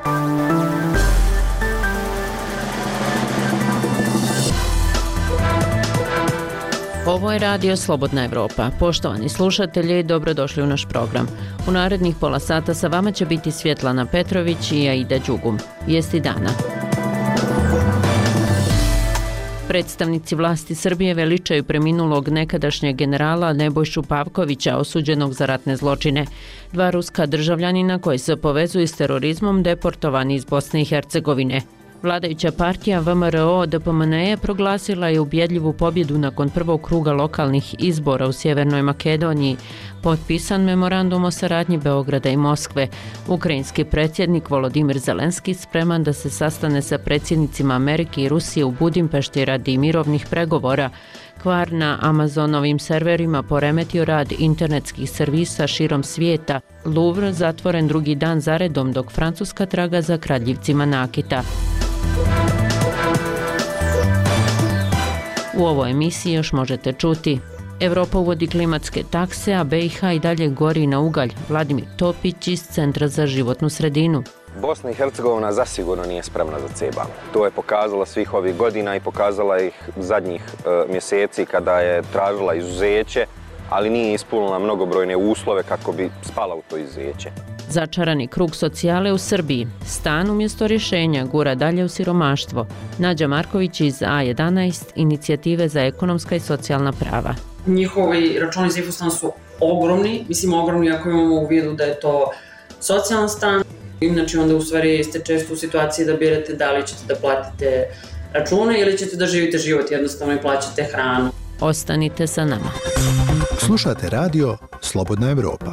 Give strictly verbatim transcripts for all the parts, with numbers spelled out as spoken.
Ovo je radio Slobodna Evropa. Poštovani slušatelji, dobrodošli u naš program. U narednih pola sata sa vama će biti Svjetlana Petrović i Aida Đugum. Vijesti dana. Predstavnici vlasti Srbije veličaju preminulog nekadašnjeg generala Nebojšu Pavkovića, osuđenog za ratne zločine. Dva ruska državljanina koji se povezuju s terorizmom deportovani iz Bosne i Hercegovine. Vladajuća partija V M R O D P M N E proglasila je ubjedljivu pobjedu nakon prvog kruga lokalnih izbora u Sjevernoj Makedoniji. Potpisan memorandum o saradnji Beograda i Moskve. Ukrajinski predsjednik Volodimir Zelenski spreman da se sastane sa predsjednicima Amerike i Rusije u Budimpešti radi mirovnih pregovora. Kvar na Amazonovim serverima poremetio rad internetskih servisa širom svijeta. Louvre zatvoren drugi dan zaredom dok Francuska traga za kradljivcima nakita. U ovoj emisiji još možete čuti: Evropa uvodi klimatske takse, a B i H i dalje gori na ugalj. Vladimir Topić iz Centra za životnu sredinu. Bosna i Hercegovina zasigurno nije spremna za C B A M. To je pokazala svih ovih godina i pokazala ih zadnjih e, mjeseci kada je tražila izuzeće, ali nije ispunila mnogobrojne uslove kako bi spala u to izuzeće. Začarani krug socijale u Srbiji. Stan umjesto rješenja gura dalje u siromaštvo. Nađa Marković iz A jedanaest, inicijative za ekonomska i socijalna prava. Njihovi računi za infostan su ogromni, mislim ogromni ako imamo u vidu da je to socijalan stan. Inače onda u stvari ste često u situaciji da birate da li ćete da platite račune ili ćete da živite život jednostavno i plaćate hranu. Ostanite sa nama. Slušate radio Slobodna Evropa.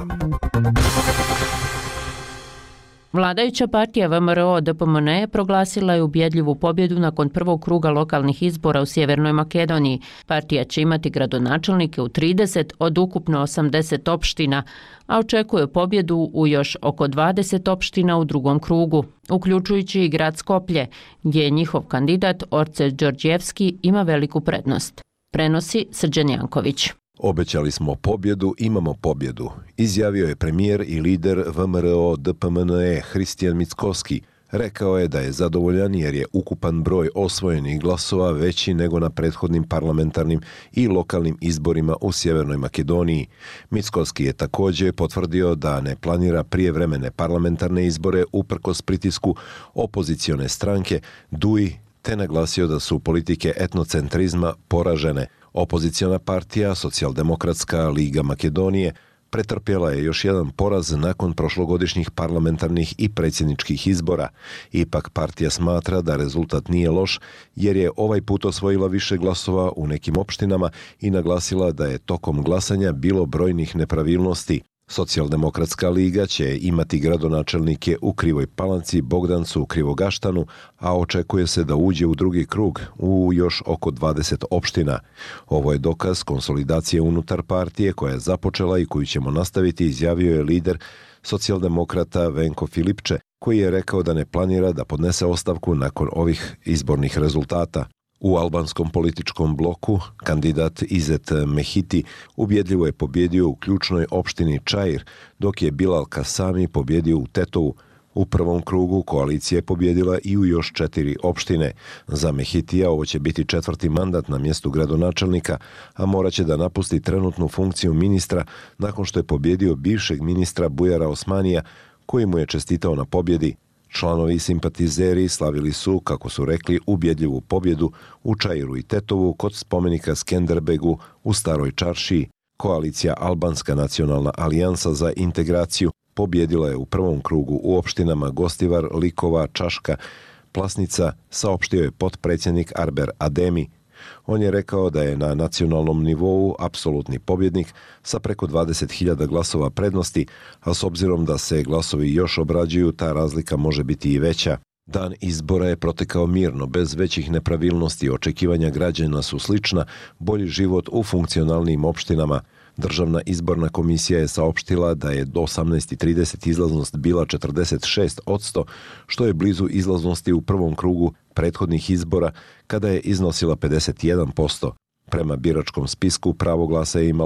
Vladajuća partija V M R O D P M N E proglasila je ubjedljivu pobjedu nakon prvog kruga lokalnih izbora u Sjevernoj Makedoniji. Partija će imati gradonačelnike u trideset od ukupno osamdeset opština, a očekuje pobjedu u još oko dvadeset opština u drugom krugu, uključujući i grad Skoplje, gdje njihov kandidat Orce Đorđevski ima veliku prednost. Prenosi Srđan Janković. Obećali smo pobjedu, imamo pobjedu, izjavio je premijer i lider V M R O D P M N E Hristijan Mickoski. Rekao je da je zadovoljan jer je ukupan broj osvojenih glasova veći nego na prethodnim parlamentarnim i lokalnim izborima u Sjevernoj Makedoniji. Mickoski je također potvrdio da ne planira prijevremene parlamentarne izbore uprkos pritisku opozicione stranke D U I, te naglasio da su politike etnocentrizma poražene. Opoziciona partija Socijaldemokratska liga Makedonije pretrpjela je još jedan poraz nakon prošlogodišnjih parlamentarnih i predsjedničkih izbora. Ipak partija smatra da rezultat nije loš jer je ovaj put osvojila više glasova u nekim opštinama i naglasila da je tokom glasanja bilo brojnih nepravilnosti. Socijaldemokratska liga će imati gradonačelnike u Krivoj Palanci, Bogdancu, Krivogaštanu, a očekuje se da uđe u drugi krug u još oko dvadeset opština. Ovo je dokaz konsolidacije unutar partije koja je započela i koju ćemo nastaviti, izjavio je lider socijaldemokrata Venko Filipče, koji je rekao da ne planira da podnese ostavku nakon ovih izbornih rezultata. U albanskom političkom bloku kandidat Izet Mehiti ubjedljivo je pobjedio u ključnoj opštini Čair, dok je Bilal Kasami pobjedio u Tetovu. U prvom krugu koalicija je pobjedila i u još četiri opštine. Za Mehitija ovo će biti četvrti mandat na mjestu gradonačelnika, a morat će da napusti trenutnu funkciju ministra nakon što je pobjedio bivšeg ministra Bujara Osmanija, koji mu je čestitao na pobjedi. Članovi i simpatizeri slavili su, kako su rekli, ubjedljivu pobjedu u Čairu i Tetovu kod spomenika Skenderbegu u Staroj Čaršiji. Koalicija Albanska nacionalna alijansa za integraciju pobjedila je u prvom krugu u opštinama Gostivar, Likova, Čaška, Plasnica, saopštio je potpredsjednik Arber Ademi. On je rekao da je na nacionalnom nivou apsolutni pobjednik sa preko dvadeset hiljada glasova prednosti, a s obzirom da se glasovi još obrađuju, ta razlika može biti i veća. Dan izbora je protekao mirno, bez većih nepravilnosti. Očekivanja građana su slična, bolji život u funkcionalnim opštinama. Državna izborna komisija je saopštila da je do osamnaest i trideset izlaznost bila četrdeset šest posto, što je blizu izlaznosti u prvom krugu prethodnih izbora kada je iznosila pedeset jedan posto. Prema biračkom spisku pravo glasa je imalo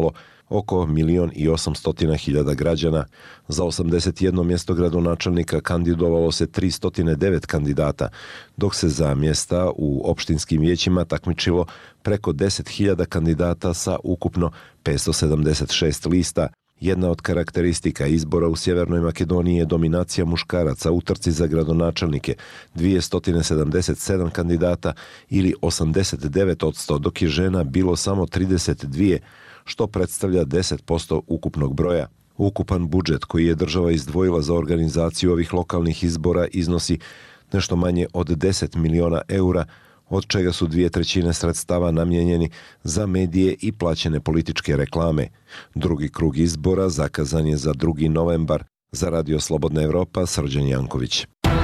oko milion i osamstotina hiljada građana. Za osamdeset jedno mjesto gradonačelnika kandidovalo se tristo devet kandidata, dok se za mjesta u opštinskim vijećima takmičilo preko deset hiljada kandidata sa ukupno petsto sedamdeset šest lista. Jedna od karakteristika izbora u Sjevernoj Makedoniji je dominacija muškaraca u trci za gradonačelnike, dvjesto sedamdeset sedam kandidata ili osamdeset devet posto, dok je žena bilo samo trideset dva, što predstavlja deset posto ukupnog broja. Ukupan budžet koji je država izdvojila za organizaciju ovih lokalnih izbora iznosi nešto manje od deset miliona eura, od čega su dvije trećine sredstava namijenjeni za medije i plaćene političke reklame. Drugi krug izbora zakazan je za drugi novembar. Za Radio Slobodna Evropa, Srđan Janković.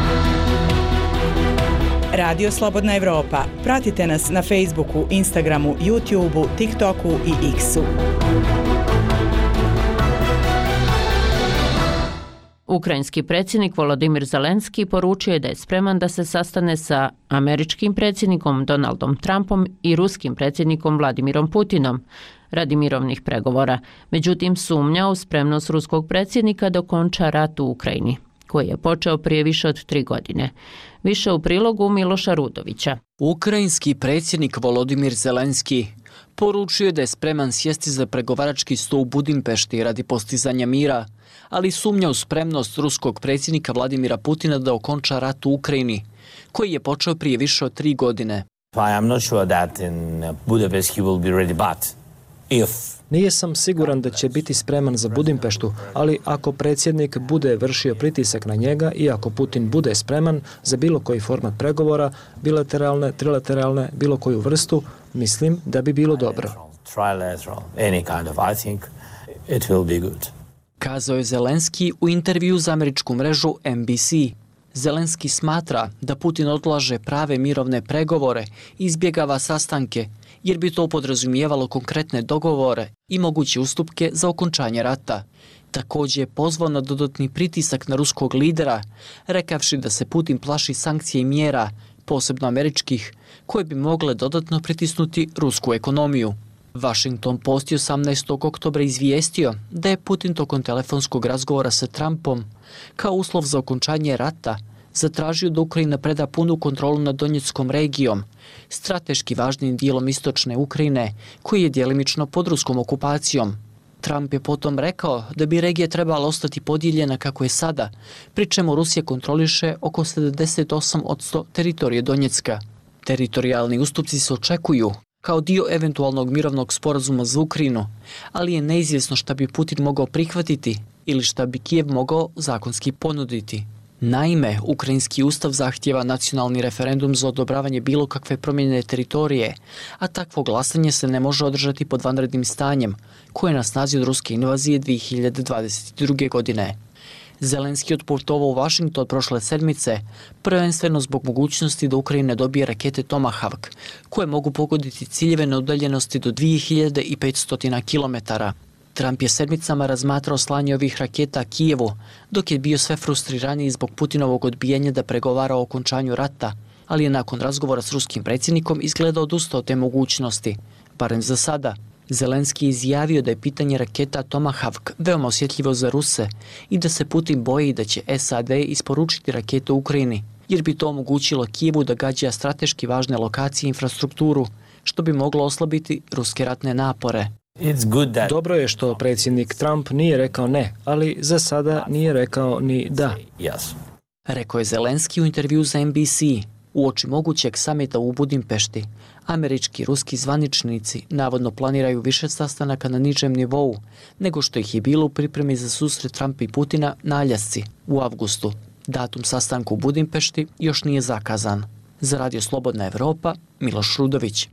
Radio Slobodna Evropa. Pratite nas na Facebooku, Instagramu, YouTubeu, TikToku i X-u. Ukrajinski predsjednik Volodimir Zelenski poručio je da je spreman da se sastane sa američkim predsjednikom Donaldom Trumpom i ruskim predsjednikom Vladimirom Putinom radi mirovnih pregovora. Međutim, sumnja u spremnost ruskog predsjednika da okonča rat u Ukrajini, koji je počeo prije više od tri godine. Više u prilogu Miloša Rudovića. Ukrajinski predsjednik Volodimir Zelenski poručio je da je spreman sjesti za pregovarački sto u Budimpešti radi postizanja mira, ali sumnja u spremnost ruskog predsjednika Vladimira Putina da okonča rat u Ukrajini, koji je počeo prije više od tri godine. Nije sam siguran da će biti spreman za Budimpeštu, ali ako predsjednik bude vršio pritisak na njega i ako Putin bude spreman za bilo koji format pregovora, bilateralne, trilateralne, bilo koju vrstu, mislim da bi bilo dobro. Kazao je Zelenski u intervju za američku mrežu N B C. Zelenski smatra da Putin odlaže prave mirovne pregovore i izbjegava sastanke, jer bi to podrazumijevalo konkretne dogovore i moguće ustupke za okončanje rata. Također je pozvao na dodatni pritisak na ruskog lidera, rekavši da se Putin plaši sankcije i mjera, posebno američkih, koje bi mogle dodatno pritisnuti rusku ekonomiju. Washington Post je osamnaestog oktobra izvijestio da je Putin tokom telefonskog razgovora sa Trumpom kao uslov za okončanje rata zatražio da Ukrajina preda punu kontrolu nad Donjeckom regijom, strateški važnim dijelom istočne Ukrajine, koji je djelimično pod ruskom okupacijom. Trump je potom rekao da bi regija trebala ostati podijeljena kako je sada, pri čemu Rusija kontroliše oko sedamdeset osam posto teritorije Donjecka. Teritorijalni ustupci se očekuju kao dio eventualnog mirovnog sporazuma za Ukrajinu, ali je neizvjesno šta bi Putin mogao prihvatiti ili šta bi Kijev mogao zakonski ponuditi. Naime, ukrajinski ustav zahtijeva nacionalni referendum za odobravanje bilo kakve promjene teritorije, a takvo glasanje se ne može održati pod vanrednim stanjem, koje je na snazi od ruske invazije dvije hiljade dvadeset druge. godine. Zelenski otputovao u Washington prošle sedmice, prvenstveno zbog mogućnosti da Ukrajina dobije rakete Tomahawk, koje mogu pogoditi ciljeve na udaljenosti do dvije hiljade petsto kilometara. Trump je sedmicama razmatrao slanje ovih raketa Kijevu, dok je bio sve frustriraniji zbog Putinovog odbijanja da pregovara o okončanju rata, ali je nakon razgovora s ruskim predsjednikom izgleda odustao te mogućnosti, barem za sada. Zelenski je izjavio da je pitanje raketa Tomahawk veoma osjetljivo za Ruse i da se Putin boji da će S A D isporučiti rakete u Ukrajini, jer bi to omogućilo Kijevu da gađa strateški važne lokacije i infrastrukturu, što bi moglo oslabiti ruske ratne napore. Dobro je što predsjednik Trump nije rekao ne, ali za sada nije rekao ni da. Rekao je Zelenski u intervju za N B C. Uoči mogućeg samita u Budimpešti, američki i ruski zvaničnici navodno planiraju više sastanaka na nižem nivou nego što ih je bilo u pripremi za susret Trumpa i Putina na Aljasci u avgustu. Datum sastanka u Budimpešti još nije zakazan. Za Radio Slobodna Evropa, Miloš Rudović.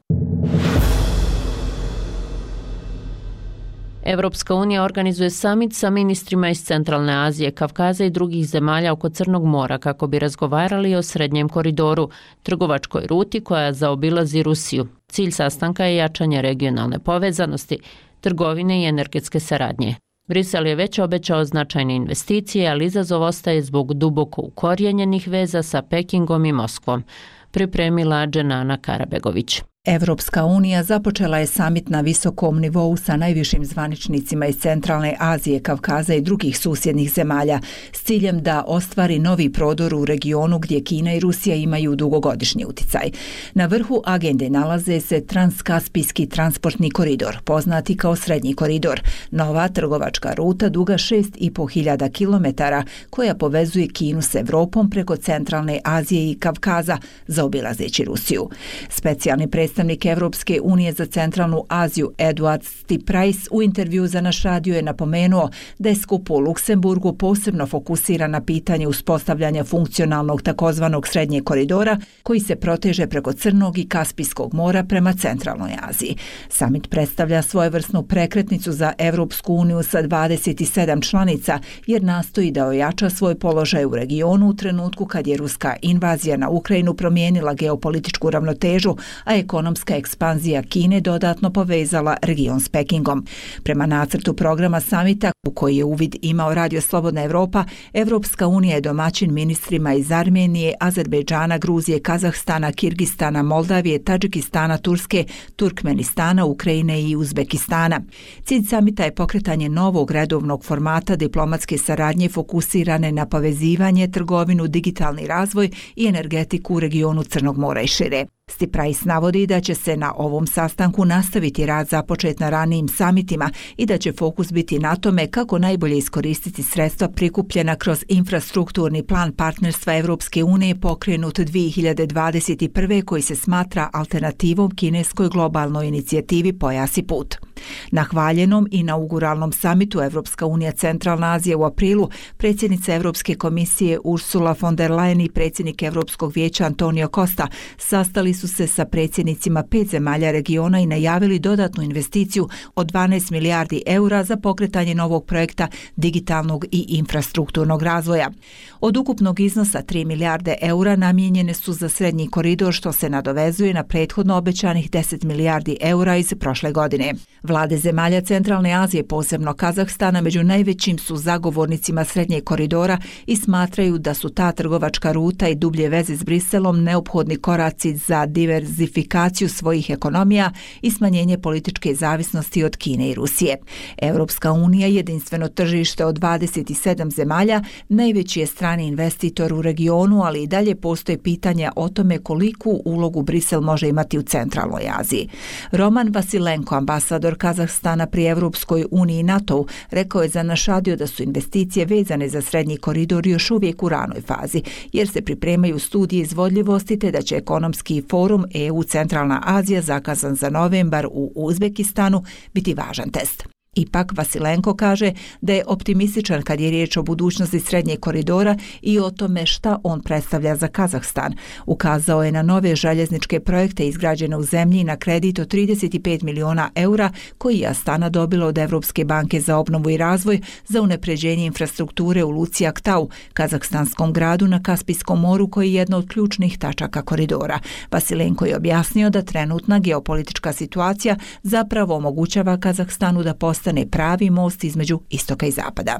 Evropska unija organizuje samit sa ministrima iz Centralne Azije, Kavkaza i drugih zemalja oko Crnog mora kako bi razgovarali o srednjem koridoru, trgovačkoj ruti koja zaobilazi Rusiju. Cilj sastanka je jačanje regionalne povezanosti, trgovine i energetske saradnje. Brisel je već obećao značajne investicije, ali izazov ostaje zbog duboko ukorijenjenih veza sa Pekingom i Moskvom, pripremila Dženana Karabegović. Evropska unija započela je samit na visokom nivou sa najvišim zvaničnicima iz Centralne Azije, Kavkaza i drugih susjednih zemalja s ciljem da ostvari novi prodor u regionu gdje Kina i Rusija imaju dugogodišnji uticaj. Na vrhu agende nalaze se Transkaspijski transportni koridor, poznati kao Srednji koridor, nova trgovačka ruta duga šest i po hiljada kilometara koja povezuje Kinu s Evropom preko Centralne Azije i Kavkaza, zaobilazeći Rusiju. Specijalni predstavnik Predstavnik Evropske unije za Centralnu Aziju Eduard Stiprajs u intervju za naš radio je napomenuo da je skup u Luksemburgu posebno fokusiran na pitanje uspostavljanja funkcionalnog takozvanog Srednjeg koridora koji se proteže preko Crnog i Kaspijskog mora prema Centralnoj Aziji. Samit predstavlja svojevrsnu prekretnicu za Evropsku uniju sa dvadeset sedam članica jer nastoji da ojača svoj položaj u regionu u trenutku kad je ruska invazija na Ukrajinu promijenila geopolitičku ravnotežu, a ekonomska ekspanzija Kine dodatno povezala region s Pekingom. Prema nacrtu programa samita u koji je uvid imao Radio Slobodna Evropa, Evropska unija je domaćin ministrima iz Armenije, Azerbejdžana, Gruzije, Kazahstana, Kirgistana, Moldavije, Tadžikistana, Turske, Turkmenistana, Ukrajine i Uzbekistana. Cilj samita je pokretanje novog redovnog formata diplomatske saradnje fokusirane na povezivanje, trgovinu, digitalni razvoj i energetiku u regionu Crnog mora i šire. Stiprajs navodi da će se na ovom sastanku nastaviti rad započet na ranijim samitima i da će fokus biti na tome kako najbolje iskoristiti sredstva prikupljena kroz infrastrukturni plan partnerstva Evropske unije pokrenut dvije hiljade dvadeset prve koji se smatra alternativom kineskoj globalnoj inicijativi Pojas i put. Na hvaljenom inauguralnom samitu Evropska unija Centralna Azija u aprilu predsjednica Evropske komisije Ursula von der Leyen i predsjednik Evropskog vijeća Antonio Costa sastali su se sa predsjednicima pet zemalja regiona i najavili dodatnu investiciju od dvanaest milijardi eura za pokretanje novog projekta digitalnog i infrastrukturnog razvoja. Od ukupnog iznosa tri milijarde eura namijenjene su za Srednji koridor što se nadovezuje na prethodno obećanih deset milijardi eura iz prošle godine. Vlade zemalja Centralne Azije, posebno Kazahstana, među najvećim su zagovornicima Srednjeg koridora i smatraju da su ta trgovačka ruta i dublje veze s Briselom neophodni koraci za diverzifikaciju svojih ekonomija i smanjenje političke zavisnosti od Kine i Rusije. Evropska unija, jedinstveno tržište od dvadeset sedam zemalja, najveći je strani investitor u regionu, ali i dalje postoje pitanja o tome koliku ulogu Brisel može imati u Centralnoj Aziji. Roman Vasilenko, ambasador Kazahstana pri Evropskoj uniji i NATO-u, rekao je za naš radio da su investicije vezane za Srednji koridor još uvijek u ranoj fazi, jer se pripremaju studije izvodljivosti te da će ekonomski forum E U Centralna Azija zakazan za novembar u Uzbekistanu biti važan test. Ipak Vasilenko kaže da je optimističan kad je riječ o budućnosti Srednjeg koridora i o tome šta on predstavlja za Kazahstan. Ukazao je na nove željezničke projekte izgrađene u zemlji na kredit od trideset pet miliona eura koji je Astana dobila od Evropske banke za obnovu i razvoj za unapređenje infrastrukture u Luci Aktau, kazahstanskom gradu na Kaspijskom moru koji je jedna od ključnih tačaka koridora. Vasilenko je objasnio da trenutna geopolitička situacija zapravo omogućava Kazahstanu da postane stane pravi most između istoka i zapada.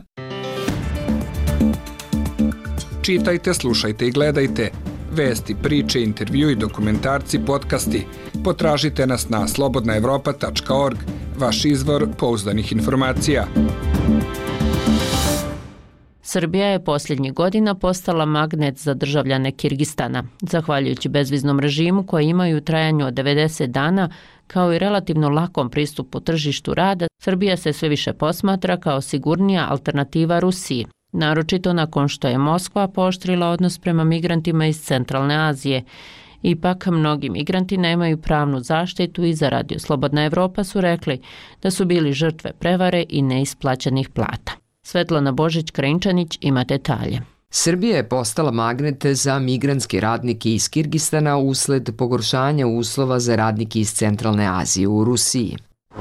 Čitajte, slušajte i gledajte. Vesti, priče, intervju i dokumentarci, podcasti. Potražite nas na slobodna evropa tačka org, vaš izvor pouzdanih informacija. Srbija je posljednjih godina postala magnet za državljane Kirgistana. Zahvaljujući bezviznom režimu koji imaju u trajanju od devedeset dana, kao i relativno lakom pristupu tržištu rada, Srbija se sve više posmatra kao sigurnija alternativa Rusiji, naročito nakon što je Moskva pooštrila odnos prema migrantima iz Centralne Azije. Ipak, mnogi migranti nemaju pravnu zaštitu i za Radio Slobodna Evropa su rekli da su bili žrtve prevare i neisplaćenih plata. Svetlana Božić-Krenčanić ima detalje. Srbija je postala magnet za migrantske radnike iz Kirgistana usled pogoršanja uslova za radnike iz Centralne Azije u Rusiji.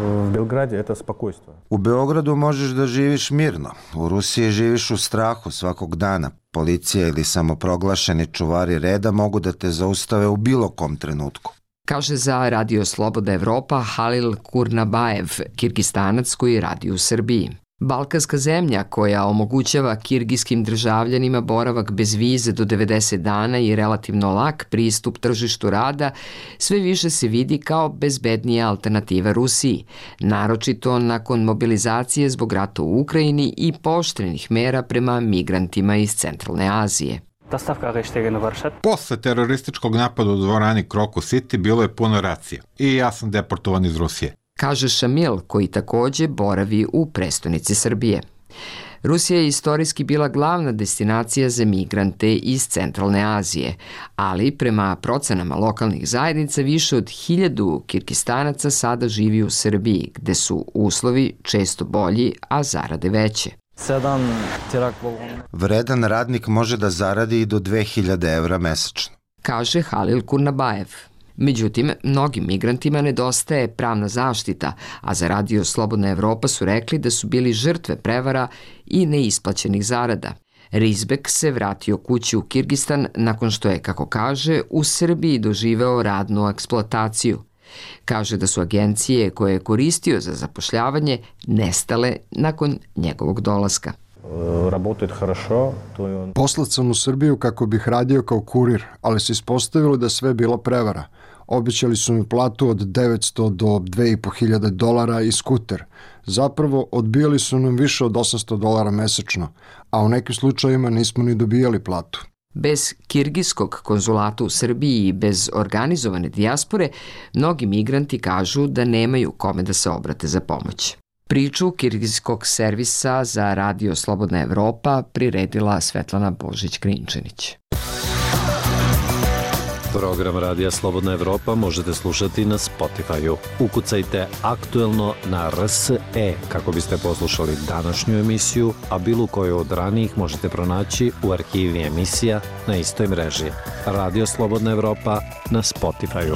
U Beogradu možeš da živiš mirno, u Rusiji živiš u strahu svakog dana. Policija ili samoproglašeni čuvari reda mogu da te zaustave u bilo kom trenutku. Kaže za Radio Sloboda Evropa Halil Kurnabajev, Kirgistanac koji radi u Srbiji. Balkanska zemlja koja omogućava kirgijskim državljanima boravak bez vize do devedeset dana i relativno lak pristup tržištu rada sve više se vidi kao bezbednija alternativa Rusiji, naročito nakon mobilizacije zbog rata u Ukrajini i pooštrenih mera prema migrantima iz Centralne Azije. Posle terorističkog napada u dvorani Krokus City bilo je puno racija i ja sam deportovan iz Rusije, kaže Šamil, koji takođe boravi u prestonici Srbije. Rusija je istorijski bila glavna destinacija za migrante iz Centralne Azije, ali prema procenama lokalnih zajednica više od hiljadu Kirgistanaca sada živi u Srbiji, gde su uslovi često bolji, a zarade veće. Vredan radnik može da zaradi i do dve hiljade evra mesečno, kaže Halil Kurnabajev. Međutim, mnogim migrantima nedostaje pravna zaštita, a za Radio Slobodna Evropa su rekli da su bili žrtve prevara i neisplaćenih zarada. Rizbek se vratio kući u Kirgistan nakon što je, kako kaže, u Srbiji doživeo radnu eksploataciju. Kaže da su agencije koje je koristio za zapošljavanje nestale nakon njegovog dolaska. Poslat sam u Srbiju kako bih radio kao kurir, ali se ispostavilo da sve bilo prevara. Obećali su mi platu od devetsto do dve i po hiljade dolara i skuter. Zapravo, odbijali su nam više od osamsto dolara mesečno, a u nekim slučajima nismo ni dobijali platu. Bez kirgijskog konzulata u Srbiji i bez organizovane dijaspore, mnogi migranti kažu da nemaju kome da se obrate za pomoć. Priču kirgijskog servisa za Radio Slobodna Evropa priredila Svetlana Božić-Krinčanić. Program Radija Slobodna Evropa možete slušati na Spotify-u. Ukucajte aktuelno na R S E kako biste poslušali današnju emisiju, a bilo koju od ranijih možete pronaći u arhivi emisija na istoj mreži. Radio Slobodna Evropa na Spotify-u.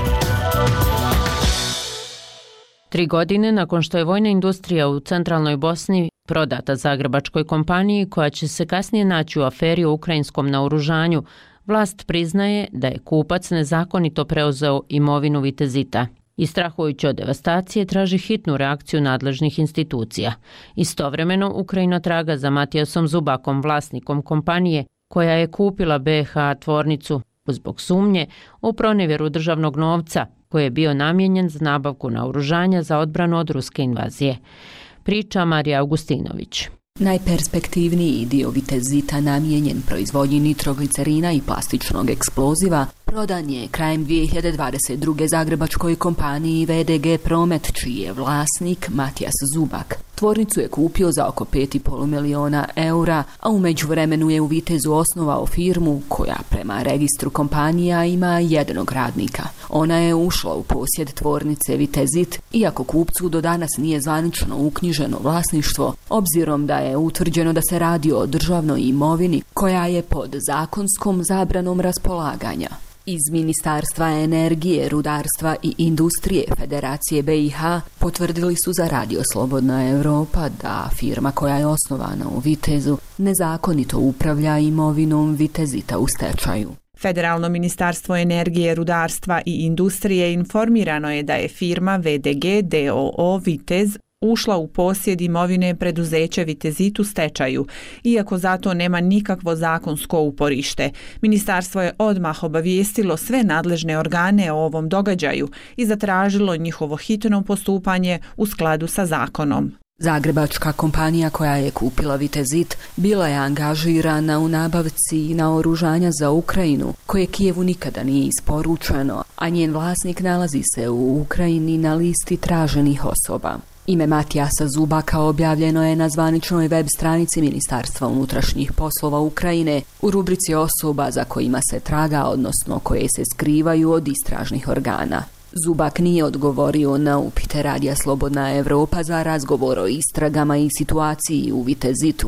Tri godine nakon što je vojna industrija u centralnoj Bosni prodata zagrebačkoj kompaniji koja će se kasnije naći u aferi o ukrajinskom naoružanju, vlast priznaje da je kupac nezakonito preuzeo imovinu Vitezita i strahujući od devastacije traži hitnu reakciju nadležnih institucija. Istovremeno, Ukrajina traga za Matijasom Zubakom, vlasnikom kompanije koja je kupila B H tvornicu zbog sumnje u pronevjeru državnog novca koji je bio namijenjen za nabavku naoružanja za odbranu od ruske invazije. Priča Marija Augustinović. Najperspektivniji dio Vitezita namijenjen proizvodnji nitroglicerina i plastičnog eksploziva prodan je krajem dvije hiljade dvadeset druge zagrebačkoj kompaniji V D G Promet, čiji je vlasnik Matijas Zubak. Tvornicu je kupio za oko pet i pol miliona eura, a u međuvremenu je u Vitezu osnovao firmu koja prema registru kompanija ima jednog radnika. Ona je ušla u posjed tvornice Vitezit, iako kupcu do danas nije zvanično uknjiženo vlasništvo, obzirom da je utvrđeno da se radi o državnoj imovini koja je pod zakonskom zabranom raspolaganja. Iz Ministarstva energije, rudarstva i industrije Federacije B i H potvrdili su za Radio Slobodna Evropa da firma koja je osnovana u Vitezu nezakonito upravlja imovinom Vitezita u stečaju. Federalno ministarstvo energije, rudarstva i industrije informirano je da je firma V D G d o o Vitez ušla u posjed imovine preduzeća Vitezit u stečaju, iako zato nema nikakvo zakonsko uporište. Ministarstvo je odmah obavijestilo sve nadležne organe o ovom događaju i zatražilo njihovo hitno postupanje u skladu sa zakonom. Zagrebačka kompanija koja je kupila Vitezit bila je angažirana u nabavci naoružanja za Ukrajinu, koje Kijevu nikada nije isporučeno, a njen vlasnik nalazi se u Ukrajini na listi traženih osoba. Ime Matijasa Zubaka objavljeno je na zvaničnoj web stranici Ministarstva unutrašnjih poslova Ukrajine u rubrici osoba za kojima se traga, odnosno koje se skrivaju od istražnih organa. Zubak nije odgovorio na upite Radija Slobodna Evropa za razgovor o istragama i situaciji u Vitezitu.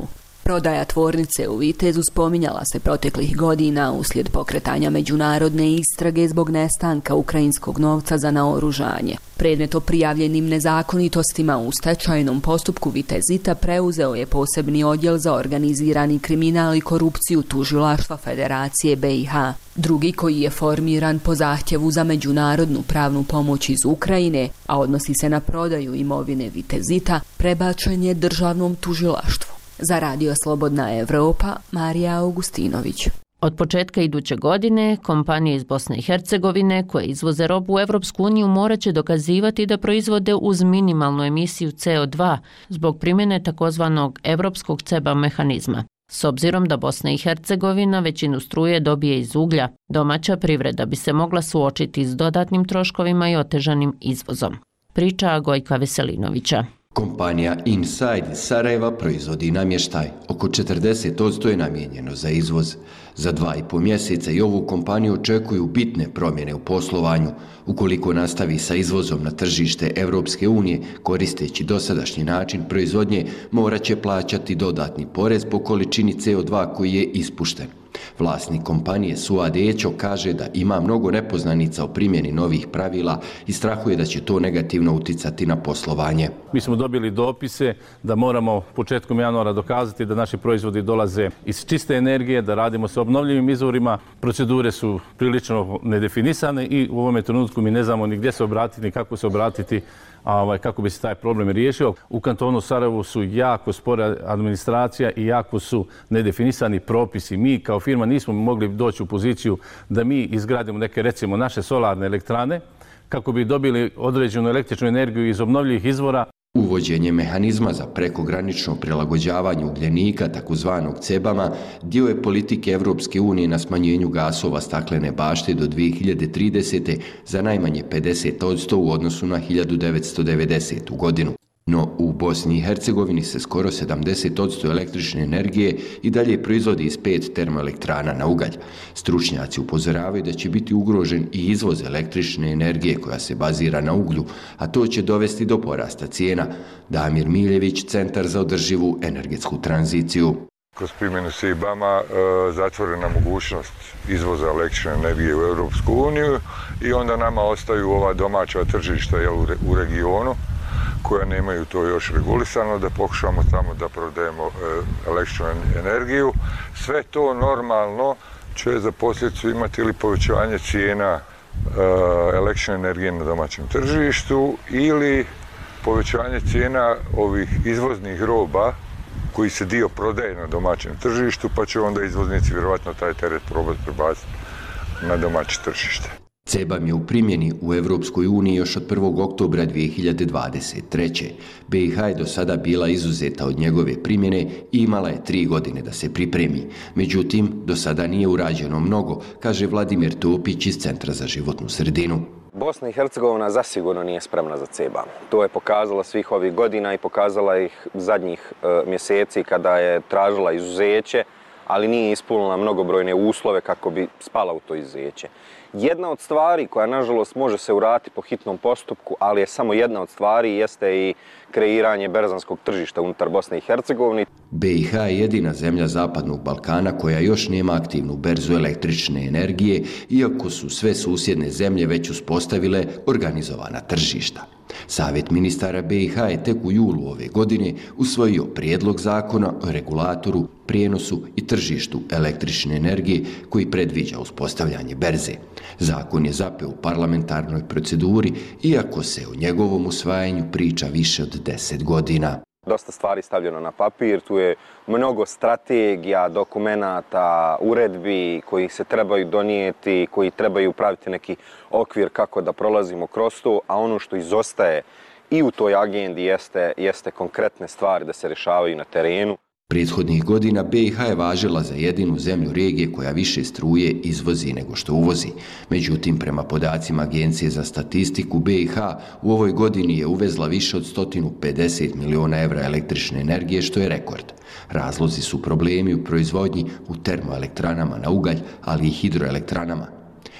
Prodaja tvornice u Vitezu spominjala se proteklih godina uslijed pokretanja međunarodne istrage zbog nestanka ukrajinskog novca za naoružanje. Predmet o prijavljenim nezakonitostima u stečajnom postupku Vitezita preuzeo je posebni odjel za organizirani kriminal i korupciju tužilaštva Federacije B i H. Drugi, koji je formiran po zahtjevu za međunarodnu pravnu pomoć iz Ukrajine, a odnosi se na prodaju imovine Vitezita, prebačen je državnom tužilaštvu. Za Radio Slobodna Evropa, Marija Augustinović. Od početka iduće godine, kompanije iz Bosne i Hercegovine koje izvoze robu u Evropsku uniju morat će dokazivati da proizvode uz minimalnu emisiju C O dva zbog primjene takozvanog evropskog C E B A mehanizma. S obzirom da Bosna i Hercegovina većinu struje dobije iz uglja, domaća privreda bi se mogla suočiti s dodatnim troškovima i otežanim izvozom. Priča Gojka Veselinovića. Kompanija Inside iz Sarajeva proizvodi namještaj. Oko četrdeset posto je namijenjeno za izvoz. Za dva i po mjeseca i ovu kompaniju očekuju bitne promjene u poslovanju. Ukoliko nastavi sa izvozom na tržište Evropske unije, koristeći dosadašnji način proizvodnje, morat će plaćati dodatni porez po količini C O dva koji je ispušten. Vlasnik kompanije Suad Ećo kaže da ima mnogo nepoznanica o primjeni novih pravila i strahuje da će to negativno uticati na poslovanje. Mi smo dobili dopise da moramo početkom januara dokazati da naši proizvodi dolaze iz čiste energije, da radimo sa obnovljivim izvorima. Procedure su prilično nedefinisane i u ovome trenutku mi ne znamo ni gdje se obratiti, ni kako se obratiti, kako bi se taj problem riješio. U kantonu Sarajevu su jako spora administracija i jako su nedefinisani propisi. Mi kao firma nismo mogli doći u poziciju da mi izgradimo neke, recimo, naše solarne elektrane kako bi dobili određenu električnu energiju iz obnovljivih izvora. Uvođenje mehanizma za prekogranično prilagođavanje ugljenika, takozvanog C E B A-ma, dio je politike Evropske unije na smanjenju gasova staklene bašte do dvije hiljade tridesete za najmanje pedeset posto u odnosu na hiljadu devetsto devedesetu godinu. No u Bosni i Hercegovini se skoro sedamdeset posto električne energije i dalje proizvodi iz pet termoelektrana na ugalj. Stručnjaci upozoravaju da će biti ugrožen i izvoz električne energije koja se bazira na uglju, a to će dovesti do porasta cijena. Damir Miljević, Centar za održivu energetsku tranziciju. Kroz primjenu C E B A-ma e, zatvorena mogućnost izvoza električne energije u Europsku uniju i onda nama ostaju ova domaća tržišta jel, u, re, u regionu koja nemaju to još regulisano, da pokušamo tamo da prodajemo e, električnu energiju. Sve to normalno će za posljedicu imati ili povećanje cijena e, električne energije na domaćem tržištu ili povećanje cijena ovih izvoznih roba koji se dio prodaje na domaćem tržištu, pa će onda izvoznici vjerovatno taj teret probati prebaciti na domaće tržište. C E B A je u primjeni u Evropskoj uniji još od prvog oktobra dvije hiljade dvadeset treće. B i H je do sada bila izuzeta od njegove primjene i imala je tri godine da se pripremi. Međutim, do sada nije urađeno mnogo, kaže Vladimir Topić iz Centra za životnu sredinu. Bosna i Hercegovina zasigurno nije spremna za C E B A. To je pokazala svih ovih godina i pokazala ih zadnjih e, mjeseci kada je tražila izuzeće, ali nije ispunila mnogobrojne uslove kako bi spala u to izuzeće. Jedna od stvari koja, nažalost, može se uraditi po hitnom postupku, ali je samo jedna od stvari, jeste i kreiranje berzanskog tržišta unutar Bosne i Hercegovine. B i H je jedina zemlja Zapadnog Balkana koja još nema aktivnu berzu električne energije, iako su sve susjedne zemlje već uspostavile organizovana tržišta. Savjet ministara B i H je tek u julu ove godine usvojio prijedlog zakona o regulatoru, prijenosu i tržištu električne energije koji predviđa uspostavljanje berze. Zakon je zapeo u parlamentarnoj proceduri, iako se o njegovom usvajanju priča više od deset godina. Dosta stvari stavljeno na papir, tu je mnogo strategija, dokumenata, uredbi koji se trebaju donijeti, koji trebaju praviti neki okvir kako da prolazimo kroz to, a ono što izostaje i u toj agendi jeste, jeste konkretne stvari da se rješavaju na terenu. Prethodnih godina B i H je važila za jedinu zemlju regije koja više struje izvozi nego što uvozi. Međutim, prema podacima Agencije za statistiku, B i H u ovoj godini je uvezla više od sto pedeset miliona evra električne energije, što je rekord. Razlozi su problemi u proizvodnji u termoelektranama na ugalj, ali i hidroelektranama.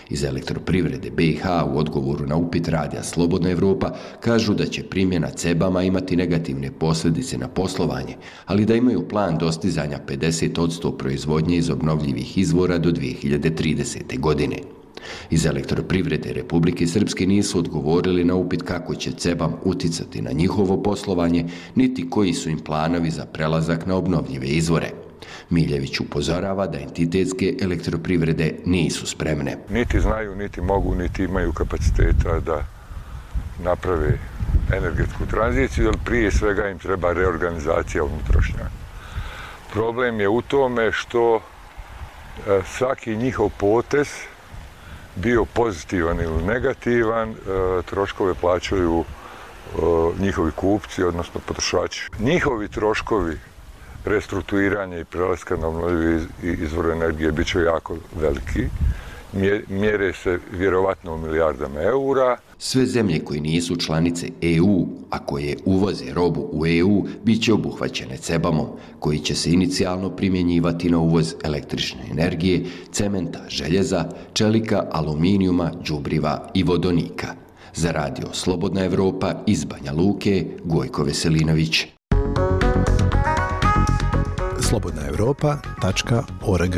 Iz elektroprivrede B i H u odgovoru na upit radija Slobodna Evropa kažu da će primjena cebama imati negativne posljedice na poslovanje, ali da imaju plan dostizanja pedeset posto proizvodnje iz obnovljivih izvora do dvije hiljade tridesete. godine. Iz elektroprivrede Republike Srpske nisu odgovorili na upit kako će cebam uticati na njihovo poslovanje, niti koji su im planovi za prelazak na obnovljive izvore. Miljević upozorava da entitetske elektroprivrede nisu spremne. Niti znaju, niti mogu, niti imaju kapaciteta da naprave energetsku tranziciju, jer prije svega im treba reorganizacija unutrašnja. Problem je u tome što svaki njihov potez, bio pozitivan ili negativan, troškove plaćaju njihovi kupci, odnosno potrošači. Njihovi troškovi restrukturiranja i prelaska na obnovljive izvore energije bit će jako veliki. Mjere se vjerovatno u milijardama eura. Sve zemlje koje nisu članice E U, a koje uvoze robu u E U, bit će obuhvaćene cebamom, koji će se inicijalno primjenjivati na uvoz električne energije, cementa, željeza, čelika, aluminijuma, đubriva i vodonika. Za radio Slobodna Evropa iz Banja Luke, Gojko Veselinović. slobodna evropa tačka org.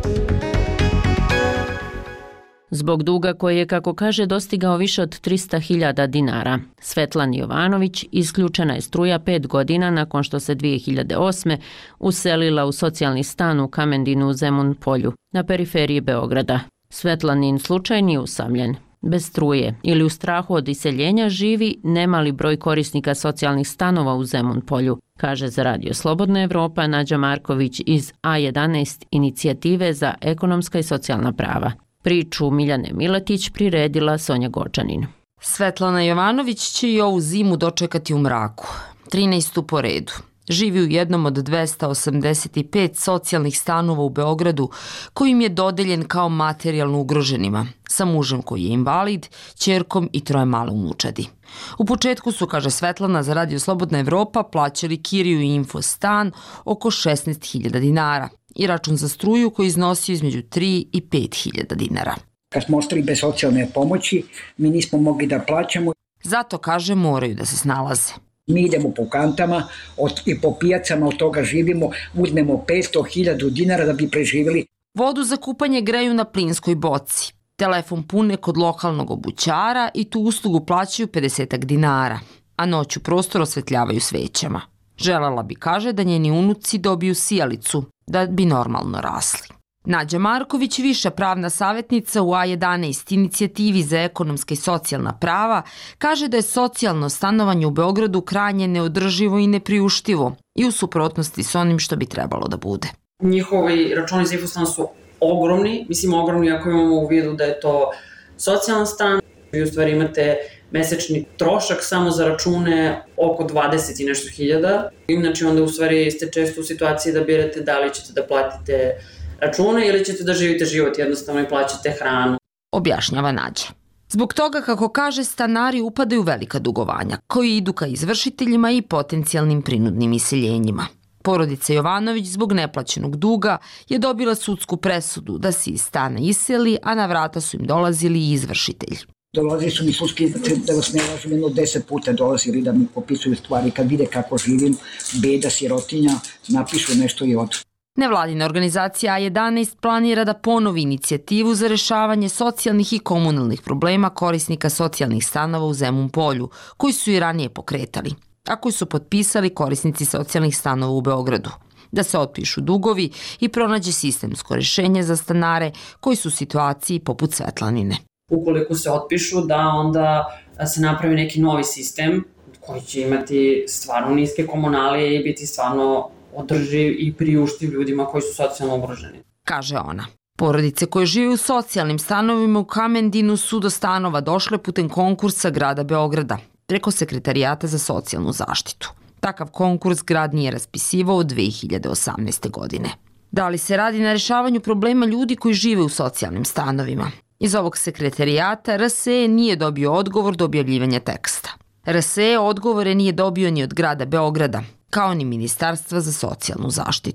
Zbog duga koji je, kako kaže, dostigao više od trista hiljada dinara, Svetlani Jovanović isključena je struja pet godina nakon što se dvije hiljade osme. uselila u socijalni stan u Kamendinu u Zemun polju, na periferiji Beograda. Svetlanin slučaj nije usamljen. Bez struje ili u strahu od iseljenja živi nemali broj korisnika socijalnih stanova u Zemun polju, kaže za radio Slobodna Evropa Nađa Marković iz A jedanaest inicijative za ekonomska i socijalna prava. Priču Miljane Miletić priredila Sonja Gočanin. Svetlana Jovanović će i ovu zimu dočekati u mraku, trinaestu po redu. Živi u jednom od dvesta osamdeset pet socijalnih stanova u Beogradu, koji im je dodeljen kao materijalno ugroženima, sa mužem koji je invalid, ćerkom i troje male unučadi. U početku su, kaže Svetlana za radio Slobodna Evropa, plaćali kiriju i infostan oko šesnaest hiljada dinara i račun za struju koji iznosio između tri i pet hiljada dinara. Kad smo ostali bez socijalne pomoći, mi nismo mogli da plaćamo. Zato, kaže, moraju da se snalaze. Mi idemo po kantama od, i po pijacama, od toga živimo, uzmemo petsto hiljada dinara da bi preživjeli. Vodu za kupanje greju na plinskoj boci. Telefon pune kod lokalnog obućara i tu uslugu plaćaju pedeset dinara, a noću prostor osvetljavaju svećama. Želala bi, kaže, da njeni unuci dobiju sijalicu, da bi normalno rasli. Nađa Marković, viša pravna savjetnica u A jedanaest inicijativi za ekonomska i socijalna prava, kaže da je socijalno stanovanje u Beogradu krajnje neodrživo i nepriuštivo i u suprotnosti s onim što bi trebalo da bude. Njihovi računi za infostan su ogromni, mislim ogromni ako imamo u vidu da je to socijalan stan. Vi u stvari imate mesečni trošak samo za račune oko dvadeset i nešto hiljada. Inače onda u stvari ste često u situaciji da birate da li ćete da platite račune ili ćete da živite život jednostavno i plaćate hranu. Objašnjava Nađa. Zbog toga, kako kaže, stanari upadaju velika dugovanja, koji idu ka izvršiteljima i potencijalnim prinudnim iseljenjima. Porodica Jovanović zbog neplaćenog duga je dobila sudsku presudu da se iz stana iseli, a na vrata su im dolazili i izvršitelji. Dolazili su mi sudski, da vas ne lažem, jedno deset puta dolazili da mi popisuju stvari, kad vide kako živim, beda, sirotinja, napišu nešto i odu. Nevladina organizacija A jedanaest planira da ponovi inicijativu za rešavanje socijalnih i komunalnih problema korisnika socijalnih stanova u Zemun polju, koji su i ranije pokretali, a koji su potpisali korisnici socijalnih stanova u Beogradu. Da se otpišu dugovi i pronađe sistemsko rešenje za stanare koji su u situaciji poput Svetlanine. Ukoliko se otpišu, da onda se napravi neki novi sistem koji će imati stvarno niske komunalije i biti stvarno održiv i priuštiv ljudima koji su socijalno ugroženi. Kaže ona. Porodice koje žive u socijalnim stanovima u Kamendinu su do stanova došle putem konkursa grada Beograda, preko Sekretarijata za socijalnu zaštitu. Takav konkurs grad nije raspisivao od dve hiljade osamnaeste. godine. Da li se radi na rešavanju problema ljudi koji žive u socijalnim stanovima? Iz ovog sekretarijata R S E nije dobio odgovor do objavljivanja teksta. R S E odgovore nije dobio ni od grada Beograda, kao ni Ministarstva za socijalnu zaštitu.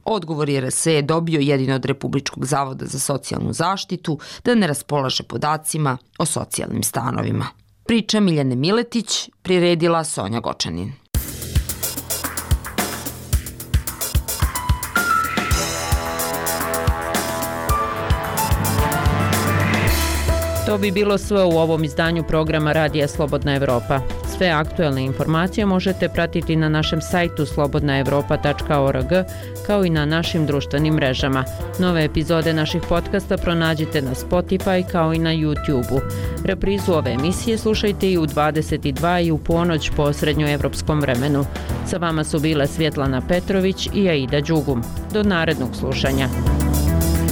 Odgovor je R S E dobio jedino od Republičkog zavoda za socijalnu zaštitu da ne raspolaže podacima o socijalnim stanovima. Priča Miljane Miletić, priredila Sonja Gočanin. To bi bilo sve u ovom izdanju programa Radija Slobodna Evropa. Sve aktuelne informacije možete pratiti na našem sajtu slobodna evropa tačka org, kao i na našim društvenim mrežama. Nove epizode naših podcasta pronađite na Spotify kao i na YouTube-u. Reprizu ove emisije slušajte i u dvadeset dva i u ponoć po srednjoevropskom vremenu. Sa vama su bile Svjetlana Petrović i Aida Đugum. Do narednog slušanja.